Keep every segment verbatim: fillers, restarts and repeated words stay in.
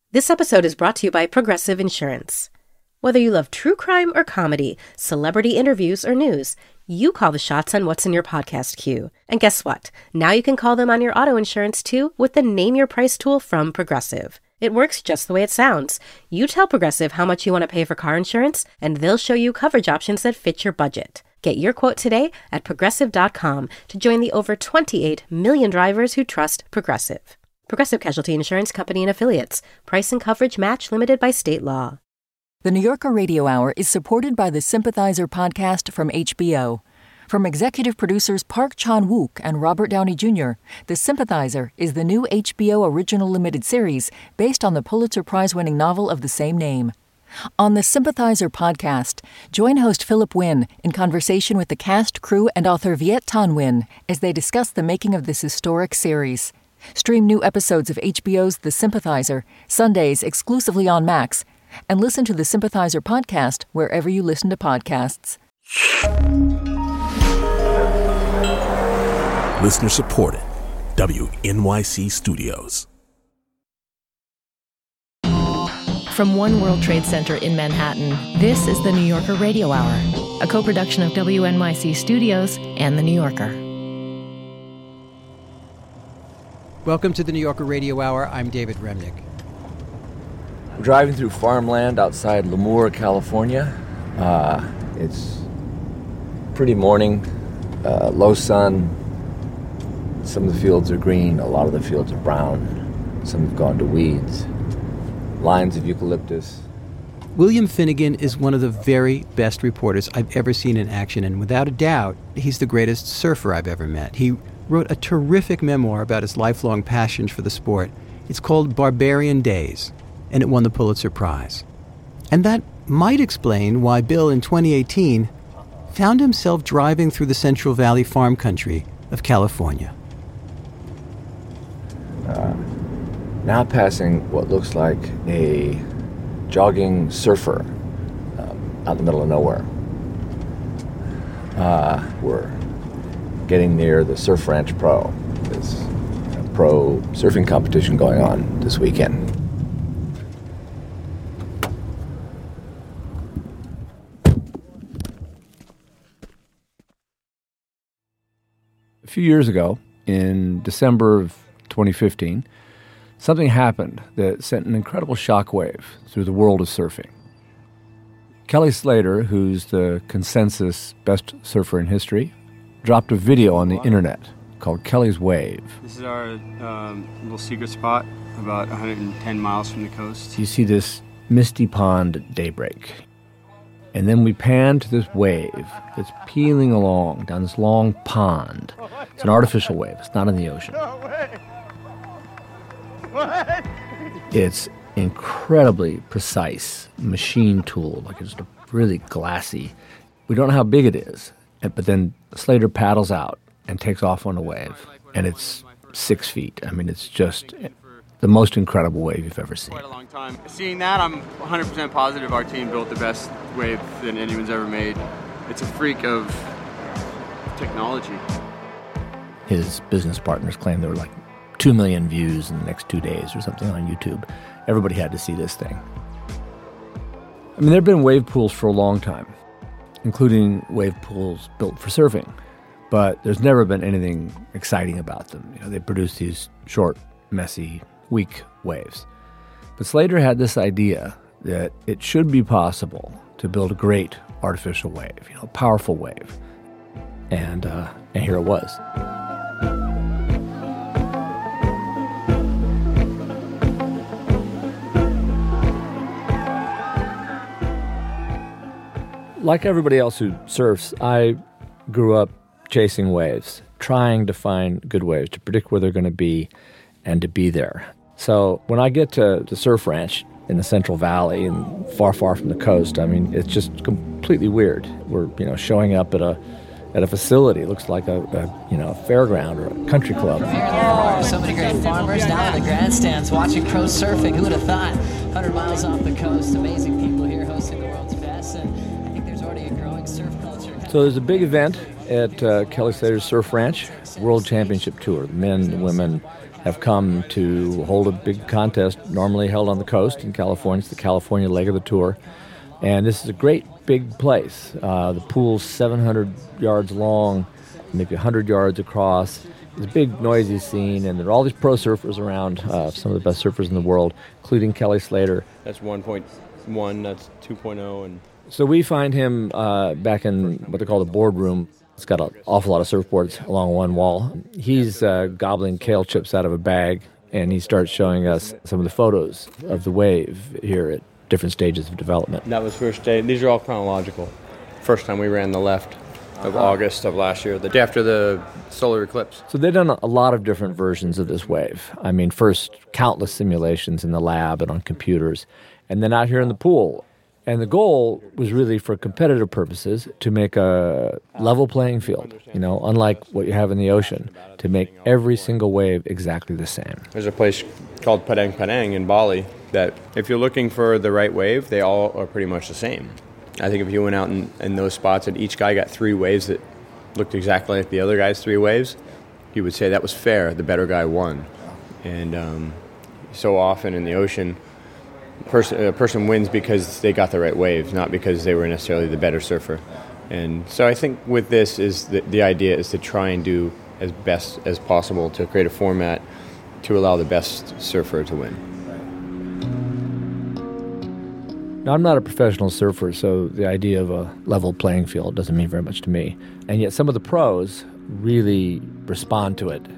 This episode is brought to you by Progressive Insurance. Whether you love true crime or comedy, celebrity interviews or news, you call the shots on what's in your podcast queue. And guess what? Now you can call them on your auto insurance too with the Name Your Price tool from Progressive. It works just the way it sounds. You tell Progressive how much you want to pay for car insurance, and they'll show you coverage options that fit your budget. Get your quote today at progressive dot com to join the over twenty-eight million drivers who trust Progressive. Progressive Casualty Insurance Company and Affiliates. Price and coverage match limited by state law. The New Yorker Radio Hour is supported by the Sympathizer podcast from H B O. From executive producers Park Chan-wook and Robert Downey Junior, The Sympathizer is the new H B O original limited series based on the Pulitzer Prize-winning novel of the same name. On the Sympathizer podcast, join host Philip Wynn in conversation with the cast, crew, and author Viet Thanh Nguyen as they discuss the making of this historic series. Stream new episodes of H B O's The Sympathizer, Sundays exclusively on Max, and listen to the Sympathizer podcast wherever you listen to podcasts. Listener supported. W N Y C Studios. From One World Trade Center in Manhattan, this is the New Yorker Radio Hour, a co-production of W N Y C Studios and The New Yorker. Welcome to the New Yorker Radio Hour. I'm David Remnick. We're driving through farmland outside Lemoore, California. Uh, it's pretty morning, uh, low sun. Some of the fields are green, a lot of the fields are brown. Some have gone to weeds. Lines of eucalyptus. William Finnegan is one of the very best reporters I've ever seen in action, and without a doubt, he's the greatest surfer I've ever met. He wrote a terrific memoir about his lifelong passion for the sport. It's called Barbarian Days, and it won the Pulitzer Prize. And that might explain why Bill, in twenty eighteen, found himself driving through the Central Valley farm country of California. Uh, now passing what looks like a jogging surfer um, out in the middle of nowhere. Uh, we're getting near the Surf Ranch Pro. There's a pro surfing competition going on this weekend. A few years ago, in December of twenty fifteen, something happened that sent an incredible shockwave through the world of surfing. Kelly Slater, who's the consensus best surfer in history, dropped a video on the internet called Kelly's Wave. This is our um, little secret spot, about one hundred ten miles from the coast. You see this misty pond at daybreak. And then we pan to this wave that's peeling along down this long pond. It's an artificial wave. It's not in the ocean. What? It's incredibly precise machine tool, like it's just a really glassy. We don't know how big it is, but then Slater paddles out and takes off on a wave, and it's six feet. I mean, it's just the most incredible wave you've ever seen. Quite a long time. Seeing that, I'm one hundred percent positive our team built the best wave that anyone's ever made. It's a freak of technology. His business partners claim there were like two million views in the next two days or something on YouTube. Everybody had to see this thing. I mean, there have been wave pools for a long time, including wave pools built for surfing, but there's never been anything exciting about them. You know, they produce these short, messy, weak waves. But Slater had this idea that it should be possible to build a great artificial wave, you know, a powerful wave. And, uh, and here it was. Like everybody else who surfs, I grew up chasing waves, trying to find good waves, to predict where they're going to be and to be there. So when I get to the Surf Ranch in the Central Valley and far, far from the coast, I mean, it's just completely weird. We're, you know, showing up at a at a facility. It looks like a, a you know, a fairground or a country club. So many great farmers down in the grandstands watching pro surfing. Who would have thought? one hundred miles off the coast, amazing people here hosting the world's best, and I think there's already a growing surf culture. So there's a big event at uh, Kelly Slater's Surf Ranch, World Championship Tour. The men and women have come to hold a big contest normally held on the coast in California. It's the California leg of the tour. And this is a great big place. Uh, the pool's seven hundred yards long, maybe one hundred yards across. It's a big, noisy scene, and there are all these pro surfers around, uh, some of the best surfers in the world, including Kelly Slater. That's one point one, that's two point oh. And so we find him uh, back in what they call the boardroom. It's got an awful lot of surfboards along one wall. He's uh, gobbling kale chips out of a bag, and he starts showing us some of the photos of the wave here at different stages of development. that was first day. These are all chronological. First time we ran the left of uh-huh. August of last year, the day after the solar eclipse. So they've done a lot of different versions of this wave. I mean, first, countless simulations in the lab and on computers, and then out here in the pool. And the goal was really, for competitive purposes, to make a level playing field, you know, unlike what you have in the ocean, to make every single wave exactly the same. There's a place called Padang Padang in Bali that if you're looking for the right wave, they all are pretty much the same. I think if you went out in, in those spots and each guy got three waves that looked exactly like the other guy's three waves, you would say that was fair, the better guy won. And um, so often in the ocean, Person, a person wins because they got the right waves, not because they were necessarily the better surfer. And so I think with this is the, the idea is to try and do as best as possible to create a format to allow the best surfer to win. Now, I'm not a professional surfer, so the idea of a level playing field doesn't mean very much to me. And yet some of the pros really respond to it.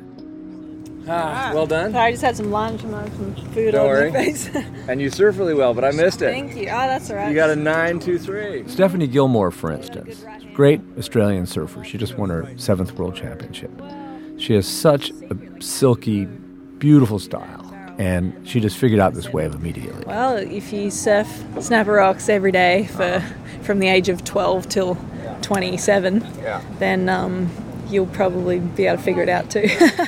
Ah, well done. I just had some lunch and I had some food Don't on worry. my face. And you surf really well, but I missed it. Thank you. Oh, that's all right. You got a nine two three. Stephanie Gilmore, for instance, great Australian surfer. She just won her seventh World Championship. She has such a silky, beautiful style, and she just figured out this wave immediately. Well, if you surf Snapper Rocks every day for from the age of twelve till twenty-seven, yeah. then um, you'll probably be able to figure it out too.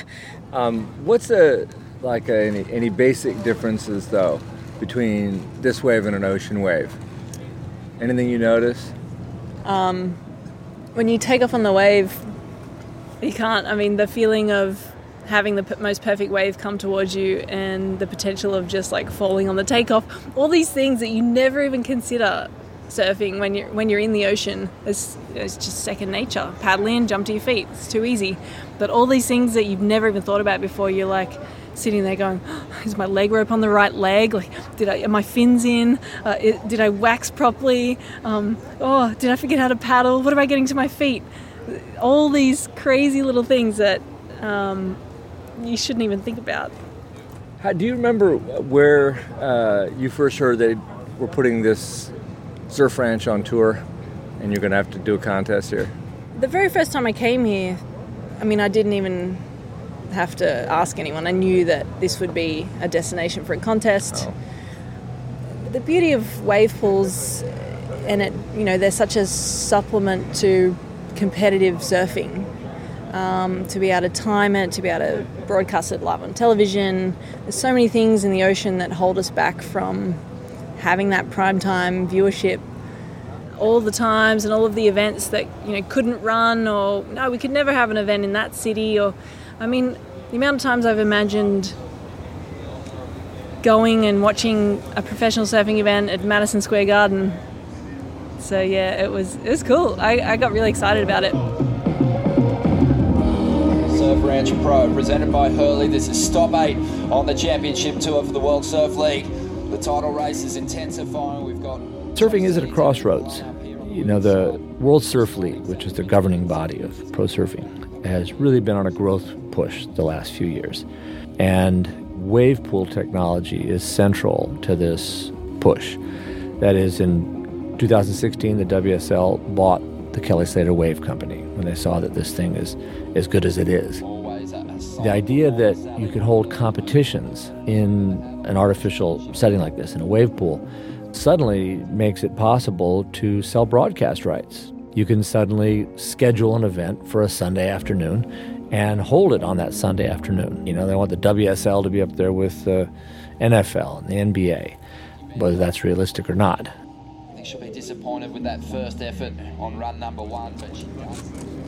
Um, what's the like a, any any basic differences though between this wave and an ocean wave? Anything you notice? Um, when you take off on the wave, you can't. I mean, the feeling of having the p- most perfect wave come towards you, and the potential of just like falling on the takeoff. All these things that you never even consider surfing when you're when you're in the ocean. It's, it's just second nature. Paddle in, jump to your feet. It's too easy. But all these things that you've never even thought about before, you're like sitting there going, oh, is my leg rope on the right leg? Like, did I, are my fins in? Uh, it, did I wax properly? Um, oh, did I forget how to paddle? What am I getting to my feet? All these crazy little things that um, you shouldn't even think about. How, do you remember where uh, you first heard they were putting this surf ranch on tour and you're going to have to do a contest here? The very first time I came here, I mean, I didn't even have to ask anyone. I knew that this would be a destination for a contest. Oh. The beauty of wave pools, and it, you know, they're such a supplement to competitive surfing. Um, to be able to time it, to be able to broadcast it live on television. There's so many things in the ocean that hold us back from having that primetime viewership. All the times and all of the events that, you know, couldn't run, or no, we could never have an event in that city, or I mean, the amount of times I've imagined going and watching a professional surfing event at Madison Square Garden. So yeah, it was it was cool. I, I got really excited about it. Surf Ranch Pro, presented by Hurley. This is stop eight on the championship tour for the World Surf League. The title race is intensifying. We've got surfing is at a crossroads. You know, the World Surf League, which is the governing body of pro surfing, has really been on a growth push the last few years. And wave pool technology is central to this push. That is, in two thousand sixteen, the W S L bought the Kelly Slater Wave Company when they saw that this thing is as good as it is. The idea that you could hold competitions in an artificial setting like this, in a wave pool, suddenly makes it possible to sell broadcast rights. You can suddenly schedule an event for a Sunday afternoon and hold it on that Sunday afternoon. You know, they want the W S L to be up there with the N F L and the N B A, whether that's realistic or not. think she'll be disappointed with that first effort on run number one, but she does.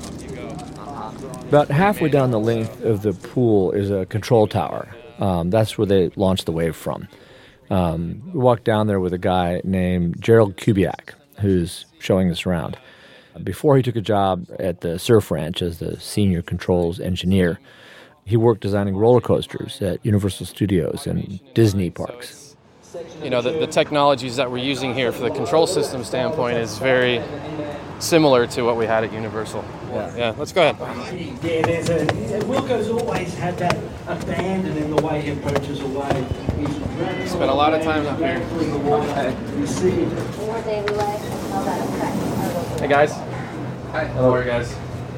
About halfway down the length of the pool is a control tower. Um, that's where they launched the wave from. Um, we walked down there with a guy named Gerald Kubiak, who's showing us around. Before he took a job at the Surf Ranch as the senior controls engineer, he worked designing roller coasters at Universal Studios and Disney parks. You know, the, the technologies that we're using here for the control system standpoint is very similar to what we had at Universal. Yeah, yeah let's go ahead. Yeah, there's a... Wilco's always had that abandon in the way he approaches a wave. Spent a lot of time up here. Hey, guys. Hi. How are you guys?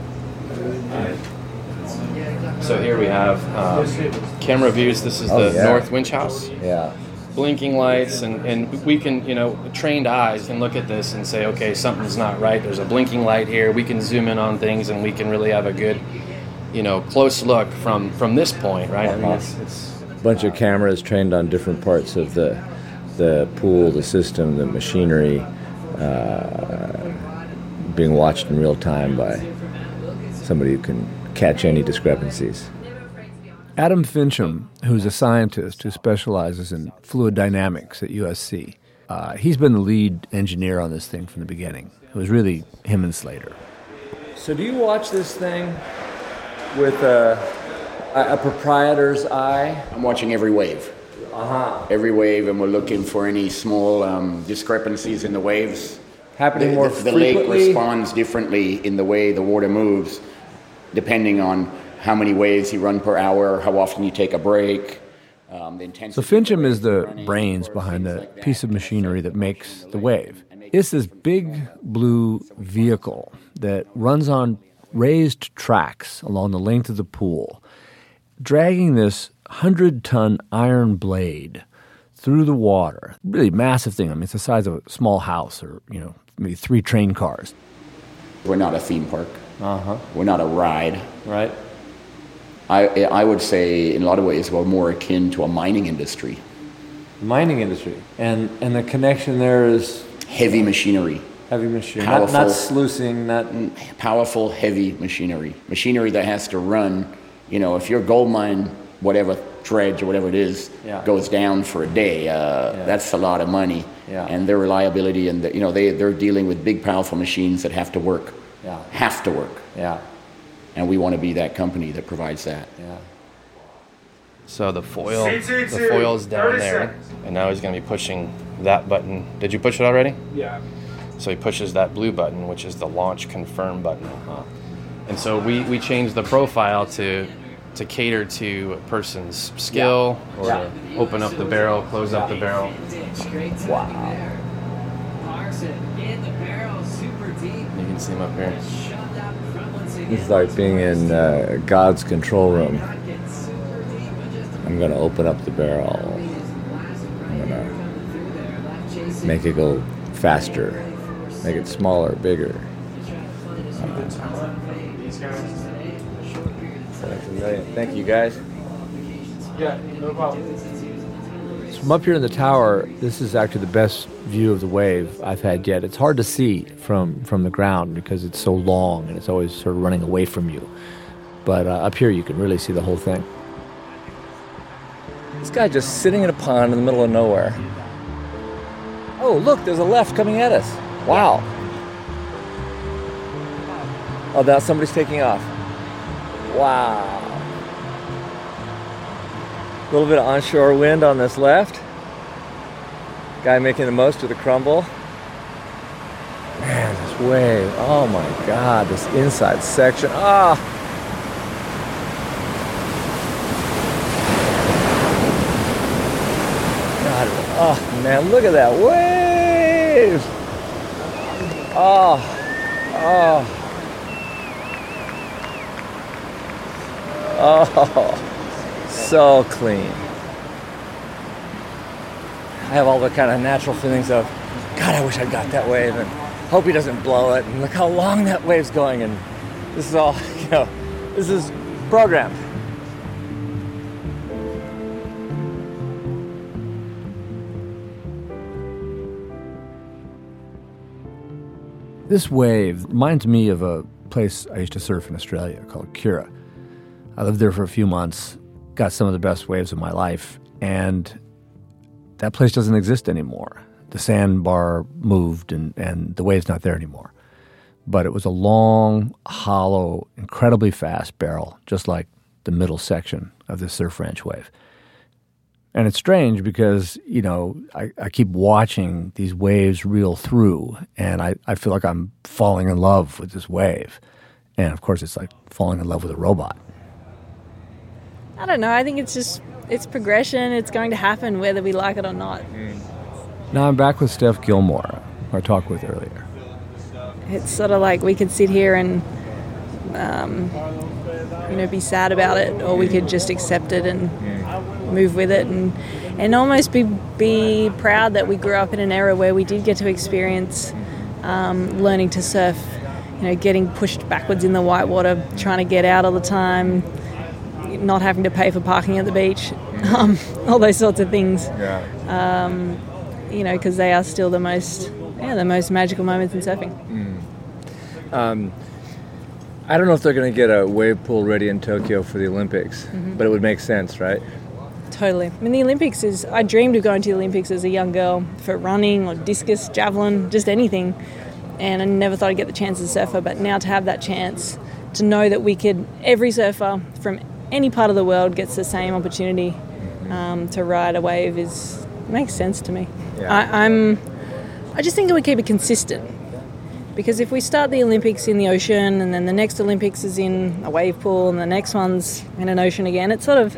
So here we have um, camera views. This is Oh, the yeah. North Winch House. Yeah. Blinking lights, and, and we can, you know, trained eyes can look at this and say, okay, something's not right. There's a blinking light here. We can zoom in on things, and we can really have a good, you know, close look from, from this point, right? I mean, it's, it's A bunch of cameras trained on different parts of the the pool, the system, the machinery, uh, being watched in real time by somebody who can catch any discrepancies. Adam Fincham, who's a scientist who specializes in fluid dynamics at U S C, uh, he's been the lead engineer on this thing from the beginning. It was really him and Slater. So do you watch this thing with a, a, a proprietor's eye? I'm watching every wave. Uh-huh. Every wave, and we're looking for any small um, discrepancies in the waves. Happening the, more the, the frequently? lake responds differently in the way the water moves, depending on how many waves you run per hour, how often you take a break, um, the intensity. So Fincham is the brains behind the piece of machinery that makes the wave. It's this big blue vehicle that runs on raised tracks along the length of the pool, dragging this hundred-ton iron blade through the water. Really massive thing. I mean, it's the size of a small house or, you know, maybe three train cars. We're not a theme park. Uh-huh. We're not a ride. Right. I, I would say, in a lot of ways, we're more akin to a mining industry. Mining industry. And and the connection there is... Heavy machinery. Heavy machinery. Powerful, Not, not sluicing, not... Powerful, heavy machinery. Machinery that has to run, you know, if your gold mine, whatever, dredge or whatever it is, Yeah. goes down for a day, uh, Yeah. that's a lot of money. Yeah. And their reliability, and the, you know, they, they're dealing with big, powerful machines that have to work. Yeah. Have to work. Yeah. And we want to be that company that provides that. Yeah. So the foil, the foil is down there, and now he's going to be pushing that button. Did you push it already? Yeah. So he pushes that blue button, which is the launch confirm button. Uh-huh. And so we, we changed the profile to to cater to a person's skill, Yeah. or Yeah. to open up the barrel, close up the barrel. Wow. You can see him up here. It's like being in uh, God's control room. I'm going to open up the barrel. I'm going to make it go faster, make it smaller, bigger. Uh, Thank you, guys. Yeah, no problem. So from up here in the tower, this is actually the best view of the wave I've had yet. It's hard to see from, from the ground because it's so long and it's always sort of running away from you. But uh, up here you can really see the whole thing. This guy just sitting in a pond in the middle of nowhere. Oh, look, there's a left coming at us. Wow. Oh, now somebody's taking off. Wow. A little bit of onshore wind on this left. Guy making the most of the crumble. Man, this wave. Oh my God, this inside section. Ah. God, oh man, look at that wave. Oh, oh. Oh, so clean. I have all the kind of natural feelings of, God, I wish I'd got that wave, and hope he doesn't blow it, and look how long that wave's going, and this is all, you know, this is programmed. This wave reminds me of a place I used to surf in Australia called Kura. I lived there for a few months, got some of the best waves of my life, and that place doesn't exist anymore. The sandbar moved, and, and the wave's not there anymore. But it was a long, hollow, incredibly fast barrel, just like the middle section of the Surf Ranch wave. And it's strange because, you know, I, I keep watching these waves reel through, and I, I feel like I'm falling in love with this wave. And, of course, it's like falling in love with a robot. I don't know. I think it's just, it's progression. It's going to happen whether we like it or not. Now I'm back with Steph Gilmore, who I talked with earlier. It's sort of like we could sit here and, um, you know, be sad about it, or we could just accept it and move with it, and and almost be be proud that we grew up in an era where we did get to experience um, learning to surf. You know, getting pushed backwards in the whitewater, trying to get out all the time, not having to pay for parking at the beach, um, all those sorts of things. Yeah. Um, you know, because they are still the most, yeah, the most magical moments in surfing. Mm. Um, I don't know if they're going to get a wave pool ready in Tokyo for the Olympics, mm-hmm. but it would make sense, right? Totally. I mean, the Olympics is, I dreamed of going to the Olympics as a young girl for running or discus, javelin, just anything. And I never thought I'd get the chance as a surfer, but now to have that chance, to know that we could, every surfer from any part of the world gets the same opportunity um, to ride a wave is, makes sense to me. Yeah. I, I'm, I just think that we keep it consistent. Because if we start the Olympics in the ocean, and then the next Olympics is in a wave pool, and the next one's in an ocean again, it's sort of,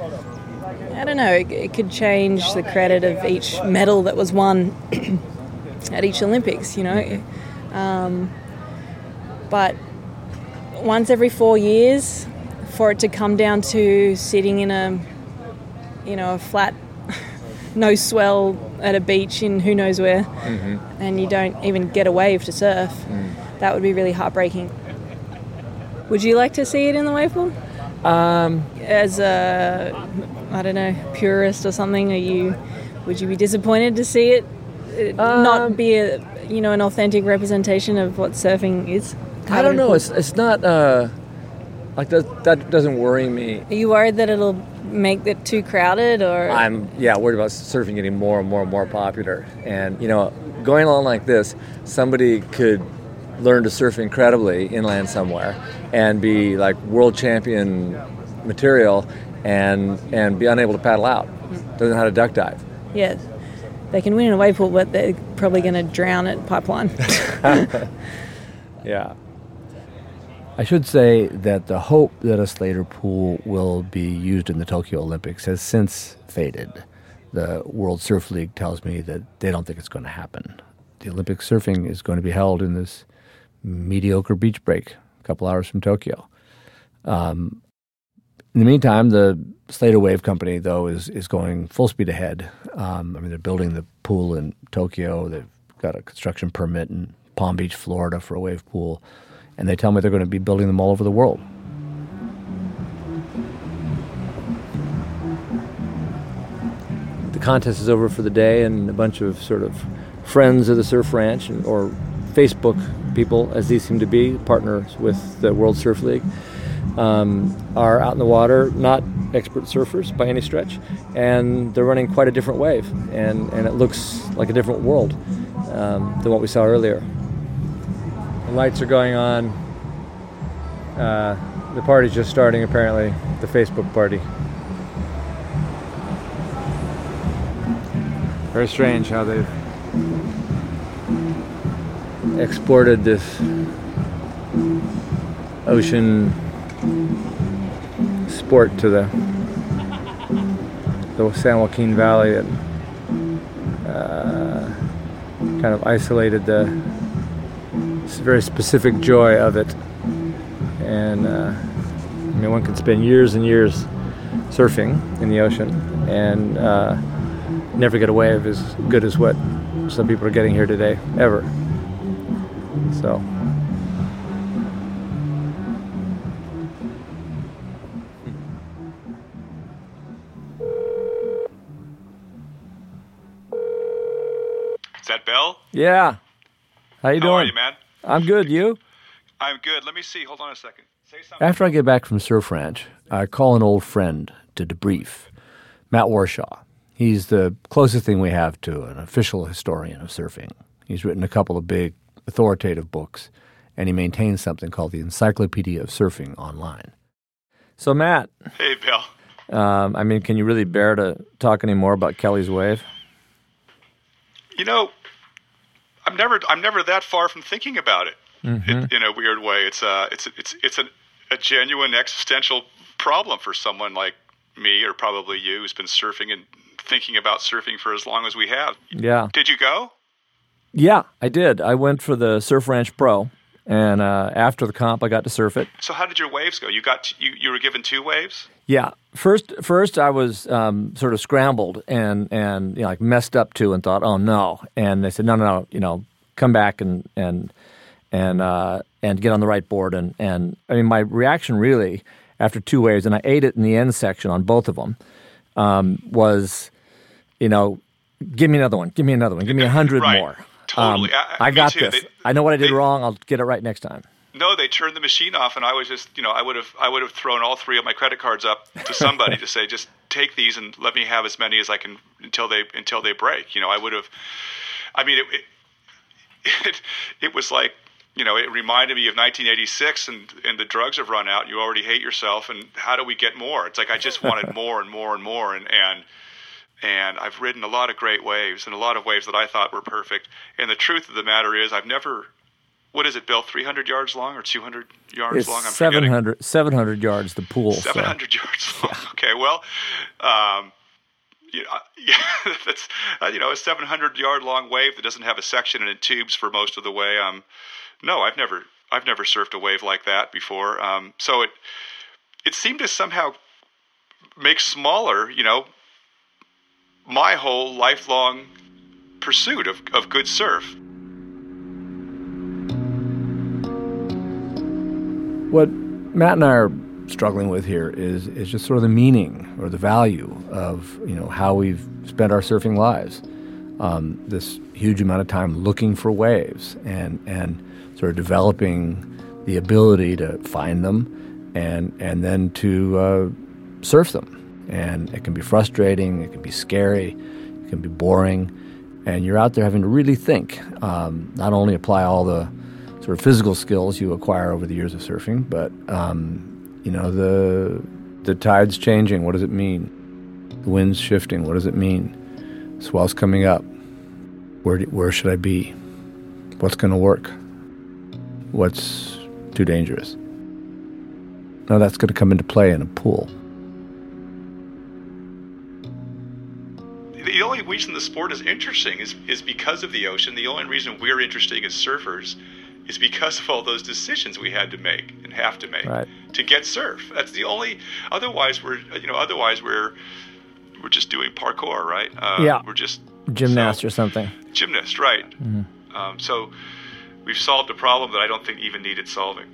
I don't know, it, it could change the credit of each medal that was won at each Olympics, you know. Um, but once every four years, for it to come down to sitting in a, you know, a flat, no swell at a beach in who knows where, mm-hmm. and you don't even get a wave to surf, mm. that would be really heartbreaking. Would you like to see it in the wave pool? Um, As a, I don't know, purist or something, are you? Would you be disappointed to see it, it um, not be a, you know, an authentic representation of what surfing is? I don't know. It's it's not uh, like that. That doesn't worry me. Are you worried that it'll make it too crowded, or? I'm yeah worried about surfing getting more and more and more popular. And you know, going along like this, somebody could learn to surf incredibly inland somewhere and be like world champion material, and and be unable to paddle out. Doesn't know how to duck dive. Yes. They can win in a wave pool, but they're probably going to drown at Pipeline. Yeah. I should say that the hope that a Slater pool will be used in the Tokyo Olympics has since faded. The World Surf League tells me that they don't think it's going to happen. The Olympic surfing is going to be held in this mediocre beach break a couple hours from Tokyo. Um, in the meantime, the Slater Wave Company, though, is, is going full speed ahead. Um, I mean, they're building the pool in Tokyo. They've got a construction permit in Palm Beach, Florida for a wave pool. And they tell me they're going to be building them all over the world. The contest is over for the day, and a bunch of sort of friends of the Surf Ranch, and, or Facebook people, as these seem to be, partners with the World Surf League, um, are out in the water, not expert surfers by any stretch, and they're running quite a different wave, and, and it looks like a different world um, than what we saw earlier. The lights are going on. Uh, the party's just starting, apparently, the Facebook party. Very strange how they've exported this ocean sport to the, the San Joaquin Valley, and uh, kind of isolated the very specific joy of it. And uh, I mean, one can spend years and years surfing in the ocean and uh, never get a wave as good as what some people are getting here today, ever. So. Is that Bill? Yeah. How you How doing? are you, man? I'm good. You? I'm good. Let me see. Hold on a second. Say something. After I get back from Surf Ranch, I call an old friend to debrief, Matt Warshaw. He's the closest thing we have to an official historian of surfing. He's written a couple of big, authoritative books, and he maintains something called the Encyclopedia of Surfing online. So, Matt. Hey, Bill. Um, I mean, can you really bear to talk any more about Kelly's wave? You know, I'm never, I'm never that far from thinking about it. Mm-hmm. It, in a weird way, it's a, it's, it's, it's a, a genuine existential problem for someone like me, or probably you, who's been surfing and thinking about surfing for as long as we have. Yeah. Did you go? Yeah, I did. I went for the Surf Ranch Pro, and uh, after the comp, I got to surf it. So how did your waves go? You got, t- you, you were given two waves? Yeah. First, first I was um, sort of scrambled and and you know, like messed up too, and thought, oh no. And they said, no, no, no, you know, come back and and and uh, and get on the right board. And and I mean, my reaction really after two waves, and I ate it in the end section on both of them, um, was, you know, give me another one, give me another one, give me a hundred right. more. Totally. Um, I, I got too. this. They, I know what I did they, wrong. I'll get it right next time. No, they turned the machine off, and I was just, you know, I would have, I would have thrown all three of my credit cards up to somebody to say, just take these and let me have as many as I can until they, until they break. You know, I would have. I mean, it, it, it, it was like, you know, it reminded me of nineteen eighty-six, and and the drugs have run out. You already hate yourself, and how do we get more? It's like I just wanted more and more and more, and and. And I've ridden a lot of great waves, and a lot of waves that I thought were perfect. And the truth of the matter is, I've never, what is it, Bill, three hundred yards long or two hundred yards it's long? I'm seven hundred, seven hundred yards, the pool. seven hundred so. yards long. Yeah. Okay, well, um, you know, yeah, that's, uh, you know, a seven hundred yard long wave that doesn't have a section and it tubes for most of the way. Um, no, I've never, I've never surfed a wave like that before. Um, so it, it seemed to somehow make smaller, you know, my whole lifelong pursuit of, of good surf. What Matt and I are struggling with here is is just sort of the meaning or the value of, you know, how we've spent our surfing lives. Um, this huge amount of time looking for waves and and sort of developing the ability to find them and and then to uh, surf them. And it can be frustrating, it can be scary, it can be boring, and you're out there having to really think, um, not only apply all the sort of physical skills you acquire over the years of surfing, but, um, you know, the the tide's changing, what does it mean? The wind's shifting, what does it mean? Swell's coming up, where, do, where should I be? What's going to work? What's too dangerous? Now that's going to come into play in a pool. The only reason the sport is interesting is, is because of the ocean. The only reason we're interesting as surfers is because of all those decisions we had to make and have to make right. to get surf. That's the only. Otherwise, we're you know. Otherwise, we're we're just doing parkour, right? Uh, yeah. We're just gymnast so, or something. Gymnast, right? Mm-hmm. Um, so we've solved a problem that I don't think even needed solving.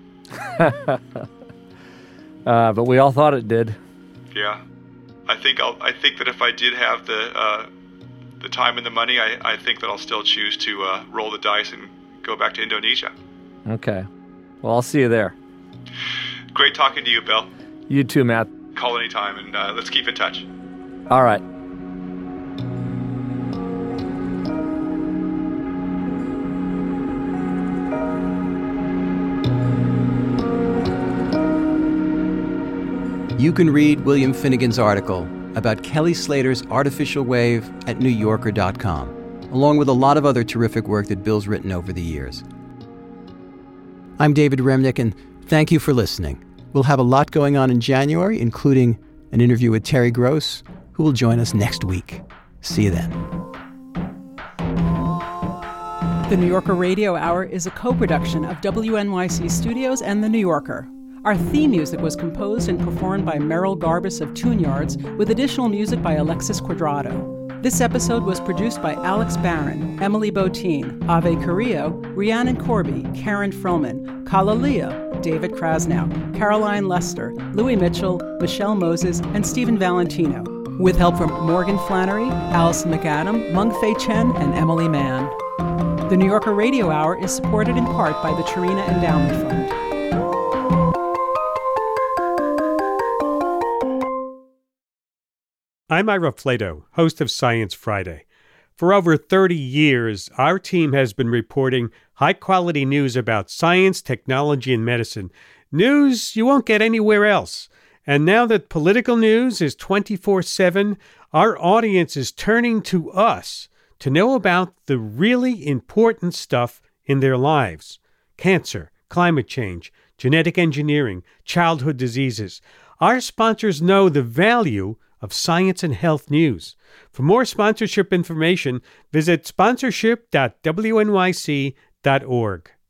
uh, but we all thought it did. Yeah. I think I'll. I think that if I did have the uh, the time and the money, I, I think that I'll still choose to uh, roll the dice and go back to Indonesia. Okay. Well, I'll see you there. Great talking to you, Bill. You too, Matt. Call anytime, and uh, let's keep in touch. All right. You can read William Finnegan's article about Kelly Slater's artificial wave at New Yorker dot com, along with a lot of other terrific work that Bill's written over the years. I'm David Remnick, and thank you for listening. We'll have a lot going on in January, including an interview with Terry Gross, who will join us next week. See you then. The New Yorker Radio Hour is a co-production of W N Y C Studios and The New Yorker. Our theme music was composed and performed by Merrill Garbus of Tune Yards, with additional music by Alexis Quadrado. This episode was produced by Alex Barron, Emily Botine, Ave Carrillo, Rhiannon Corby, Karen Frillman, Kala Leo, David Krasnow, Caroline Lester, Louis Mitchell, Michelle Moses, and Stephen Valentino, with help from Morgan Flannery, Alison McAdam, Mung Fei Chen, and Emily Mann. The New Yorker Radio Hour is supported in part by the Tarina Endowment Fund. I'm Ira Flato, host of Science Friday. For over thirty years, our team has been reporting high-quality news about science, technology, and medicine. News you won't get anywhere else. And now that political news is twenty-four seven, our audience is turning to us to know about the really important stuff in their lives. Cancer, climate change, genetic engineering, childhood diseases. Our sponsors know the value of science and health news. For more sponsorship information, visit sponsorship dot w n y c dot org.